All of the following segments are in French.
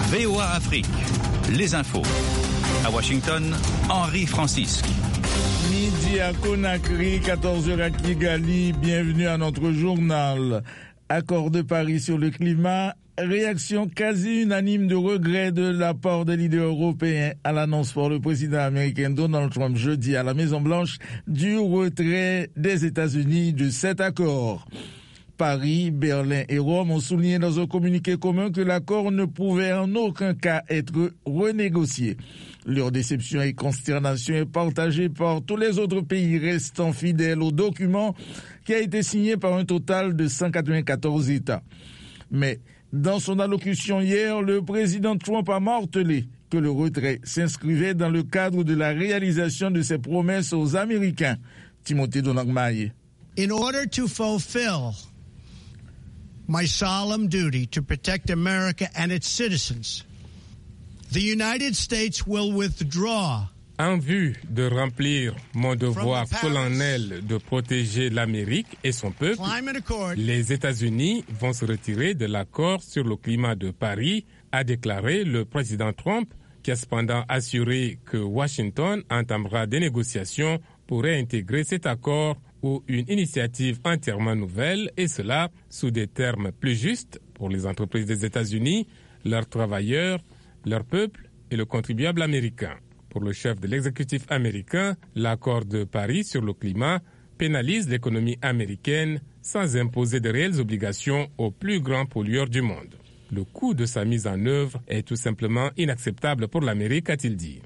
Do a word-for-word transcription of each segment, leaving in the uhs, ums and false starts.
V O A Afrique, les infos. À Washington, Henri Francisque. Midi à Conakry, quatorze heures à Kigali, bienvenue à notre journal. Accord de Paris sur le climat, réaction quasi unanime de regret de la part des leaders européens à l'annonce par le président américain Donald Trump jeudi à la Maison-Blanche du retrait des États-Unis de cet accord. Paris, Berlin et Rome ont souligné dans un communiqué commun que l'accord ne pouvait en aucun cas être renégocié. Leur déception et consternation est partagée par tous les autres pays restant fidèles au document qui a été signé par un total de cent quatre-vingt-quatorze États. Mais dans son allocution hier, le président Trump a martelé que le retrait s'inscrivait dans le cadre de la réalisation de ses promesses aux Américains. Timothée Donagmaye. In order to fulfill my solemn duty to protect America and its citizens, the United States will withdraw. En vue de remplir mon devoir solennel de protéger l'Amérique et son peuple, les États-Unis vont se retirer de l'accord sur le climat de Paris, a déclaré le président Trump, qui a cependant assuré que Washington entamera des négociations pour réintégrer cet accord ou une initiative entièrement nouvelle, et cela sous des termes plus justes pour les entreprises des États-Unis, leurs travailleurs, leur peuple et le contribuable américain. Pour le chef de l'exécutif américain, l'accord de Paris sur le climat pénalise l'économie américaine sans imposer de réelles obligations aux plus grands pollueurs du monde. Le coût de sa mise en œuvre est tout simplement inacceptable pour l'Amérique, a-t-il dit.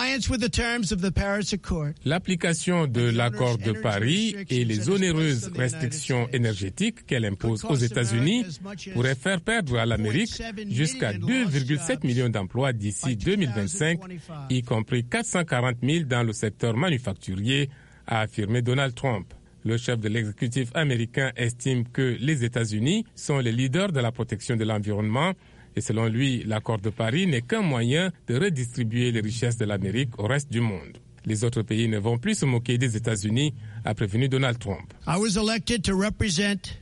L'application de l'accord de Paris et les onéreuses restrictions énergétiques qu'elle impose aux États-Unis pourraient faire perdre à l'Amérique jusqu'à deux virgule sept millions d'emplois d'ici deux mille vingt-cinq, y compris quatre cent quarante mille dans le secteur manufacturier, a affirmé Donald Trump. Le chef de l'exécutif américain estime que les États-Unis sont les leaders de la protection de l'environnement et selon lui, l'accord de Paris n'est qu'un moyen de redistribuer les richesses de l'Amérique au reste du monde. Les autres pays ne vont plus se moquer des États-Unis, a prévenu Donald Trump. I was elected to represent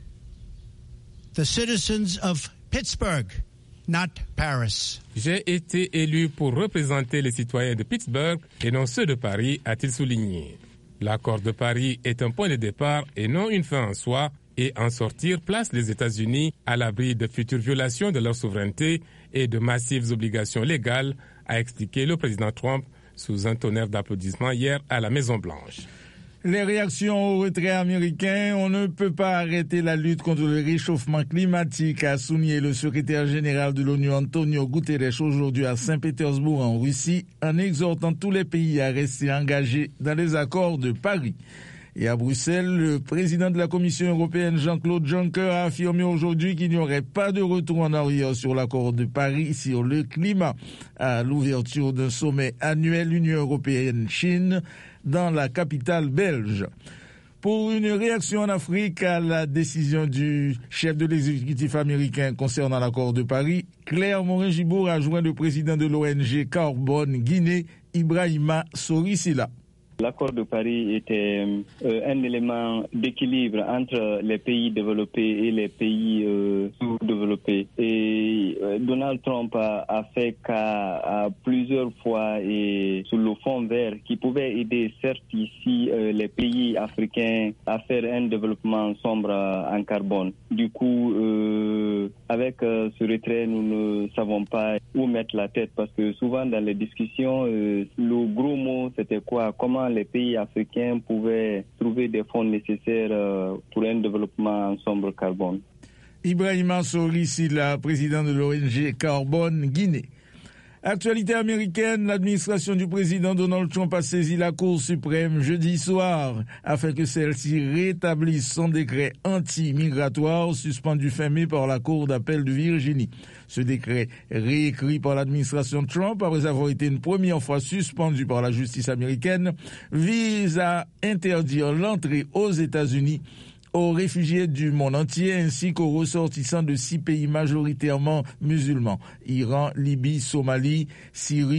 the citizens of Pittsburgh, not Paris. J'ai été élu pour représenter les citoyens de Pittsburgh et non ceux de Paris, a-t-il souligné. L'accord de Paris est un point de départ et non une fin en soi, et en sortir place les États-Unis à l'abri de futures violations de leur souveraineté et de massives obligations légales, a expliqué le président Trump sous un tonnerre d'applaudissements hier à la Maison-Blanche. Les réactions au retrait américain, on ne peut pas arrêter la lutte contre le réchauffement climatique, a souligné le secrétaire général de l'ONU Antonio Guterres aujourd'hui à Saint-Pétersbourg en Russie, en exhortant tous les pays à rester engagés dans les accords de Paris. Et à Bruxelles, le président de la Commission européenne Jean-Claude Juncker a affirmé aujourd'hui qu'il n'y aurait pas de retour en arrière sur l'accord de Paris sur le climat, à l'ouverture d'un sommet annuel Union européenne-Chine dans la capitale belge. Pour une réaction en Afrique à la décision du chef de l'exécutif américain concernant l'accord de Paris, Claire Morin-Gibour a joint le président de l'O N G Carbone Guinée, Ibrahima Sorisila. L'accord de Paris était euh, un élément d'équilibre entre les pays développés et les pays euh, sous-développés. Et euh, Donald Trump a, a fait cas à plusieurs fois et sur le fond vert qui pouvait aider certes ici euh, les pays africains à faire un développement sombre en carbone. Du coup, euh, avec euh, ce retrait, nous ne savons pas où mettre la tête parce que souvent dans les discussions, euh, le gros mot c'était quoi? Comment les pays africains pouvaient trouver des fonds nécessaires euh, pour un développement en sombre carbone. Ibrahima Sorisila, président de l'O N G Carbone Guinée. Actualité américaine, l'administration du président Donald Trump a saisi la Cour suprême jeudi soir afin que celle-ci rétablisse son décret anti-migratoire suspendu fin mai par la Cour d'appel de Virginie. Ce décret, réécrit par l'administration Trump après avoir été une première fois suspendu par la justice américaine, vise à interdire l'entrée aux États-Unis aux réfugiés du monde entier ainsi qu'aux ressortissants de six pays majoritairement musulmans, Iran, Libye, Somalie, Syrie,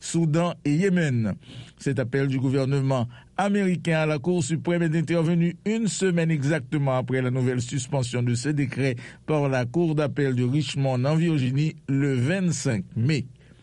Soudan et Yémen. Cet appel du gouvernement américain à la Cour suprême est intervenu une semaine exactement après la nouvelle suspension de ce décret par la Cour d'appel de Richmond en Virginie le vingt-cinq mai.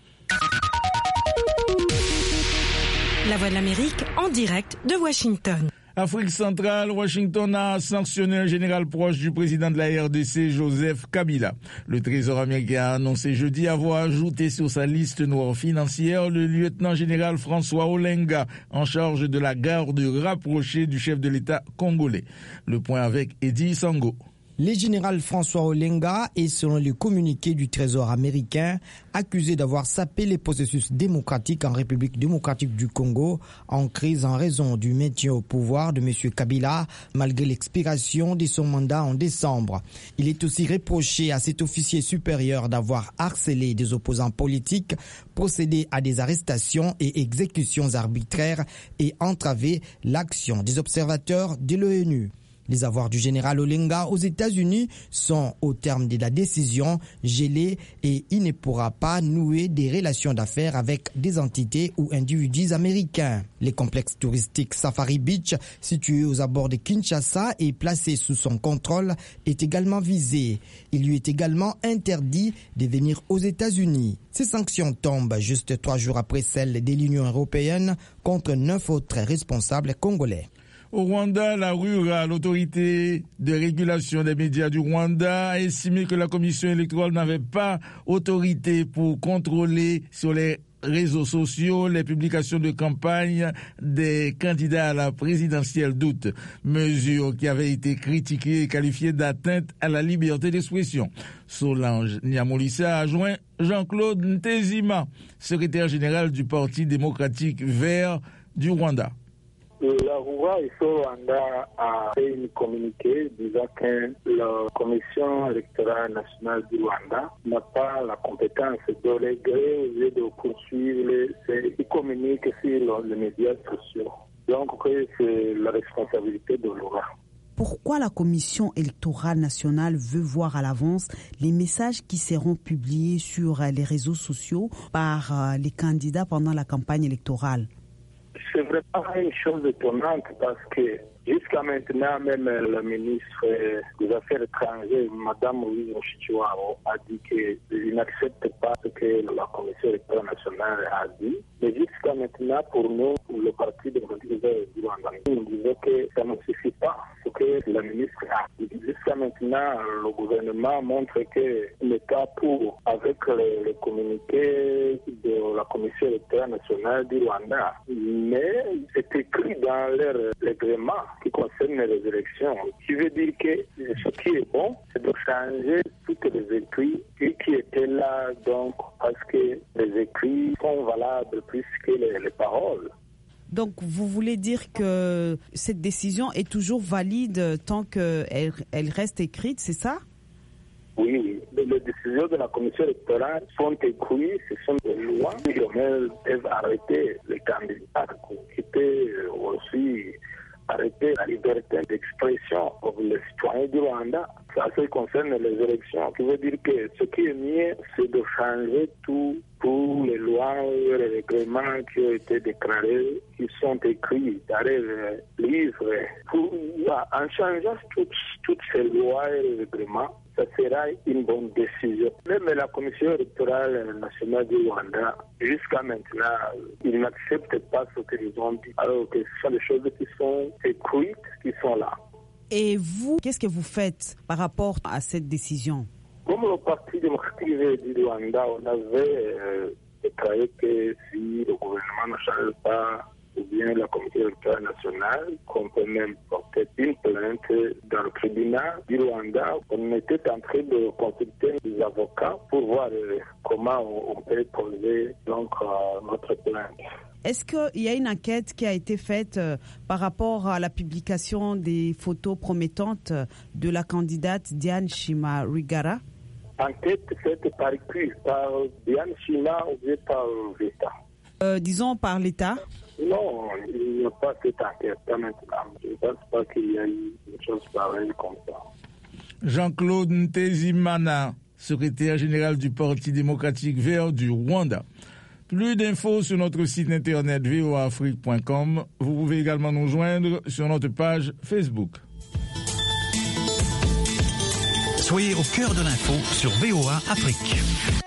La Voix de l'Amérique en direct de Washington. Afrique centrale, Washington a sanctionné un général proche du président de la R D C, Joseph Kabila. Le Trésor américain a annoncé jeudi avoir ajouté sur sa liste noire financière le lieutenant-général François Olenga, en charge de la garde rapprochée du chef de l'État congolais. Le point avec Eddie Sango. Le général François Olenga est, selon le communiqué du Trésor américain, accusé d'avoir sapé les processus démocratiques en République démocratique du Congo en crise en raison du maintien au pouvoir de M. Kabila malgré l'expiration de son mandat en décembre. Il est aussi reproché à cet officier supérieur d'avoir harcelé des opposants politiques, procédé à des arrestations et exécutions arbitraires et entravé l'action des observateurs de l'ONU. Les avoirs du général Olenga aux États-Unis sont, au terme de la décision, gelés et il ne pourra pas nouer des relations d'affaires avec des entités ou individus américains. Le complexe touristique Safari Beach, situé aux abords de Kinshasa et placé sous son contrôle, est également visé. Il lui est également interdit de venir aux États-Unis. Ces sanctions tombent juste trois jours après celles de l'Union européenne contre neuf autres responsables congolais. Au Rwanda, la RURA, l'autorité de régulation des médias du Rwanda, a estimé que la commission électorale n'avait pas autorité pour contrôler sur les réseaux sociaux les publications de campagne des candidats à la présidentielle d'août, mesure qui avait été critiquée et qualifiée d'atteinte à la liberté d'expression. Solange Nyamulisa a joint Jean-Claude Ntezima, secrétaire général du Parti démocratique vert du Rwanda. La RURA ici au Rwanda a fait une communiqué disant que la Commission électorale nationale du Rwanda n'a pas la compétence de régler au lieu de poursuivre les, ils communiquent sur les médias sociaux. Donc c'est la responsabilité de l'U R A. Pourquoi la Commission électorale nationale veut voir à l'avance les messages qui seront publiés sur les réseaux sociaux par les candidats pendant la campagne électorale? C'est vraiment une chose étonnante parce que jusqu'à maintenant, même la ministre des Affaires étrangères, Mme Louise Mushikiwabo, a dit qu'il n'accepte pas ce que la Commission électorale nationale a dit. Mais jusqu'à maintenant, pour nous, pour le Parti démocratique du Rwanda, nous disons que ça ne suffit pas ce que la ministre a dit. Jusqu'à maintenant, le gouvernement montre qu'il n'est pas pour, avec le, le communiqué de la Commission électorale nationale du Rwanda. Mais c'est écrit dans leur règlement qui concerne les élections, qui veut dire que ce qui est bon, c'est de changer toutes les écrits qui étaient là, donc, parce que les écrits sont valables plus que les, les paroles. Donc, vous voulez dire que cette décision est toujours valide tant qu'elle elle reste écrite, c'est ça? Oui, oui. Les décisions de la commission électorale sont écrites, ce sont des lois qui peuvent arrêter les candidats qui peuvent aussi arrêter la liberté d'expression pour les citoyens du Rwanda. Ça, ça concerne les élections. Ce qui veut dire que ce qui est mieux, c'est de changer tout pour les lois et les règlements qui ont été déclarés, qui sont écrits dans les livres. Pour, en changeant toutes, toutes ces lois et les règlements, ça sera une bonne décision. Même la Commission électorale nationale du Rwanda, jusqu'à maintenant, ils n'acceptent pas ce qu'ils ont dit, alors que ce sont des choses qui sont écrites, qui sont là. Et vous, qu'est-ce que vous faites par rapport à cette décision? Comme le Parti démocratique du Rwanda, on avait euh, déclaré que si le gouvernement ne change pas, ou bien la Commission électorale nationale, qu'on peut même porter une plainte dans le tribunal du Rwanda. On était en train de consulter les avocats pour voir euh, comment on peut poser donc, euh, notre plainte. Est-ce qu'il y a une enquête qui a été faite euh, par rapport à la publication des photos promettantes de la candidate Diane Shima Rwigara? Enquête faite par qui? Par Diane Shima ou bien par l'État? Euh, disons par l'État. Non, il n'y a pas cette enquête maintenant. Je ne pense pas qu'il y ait une chose pareille comme ça. Jean-Claude Ntezimana, secrétaire général du Parti démocratique vert du Rwanda. Plus d'infos sur notre site internet v o a afrique point com. Vous pouvez également nous joindre sur notre page Facebook. Soyez au cœur de l'info sur V O A Afrique.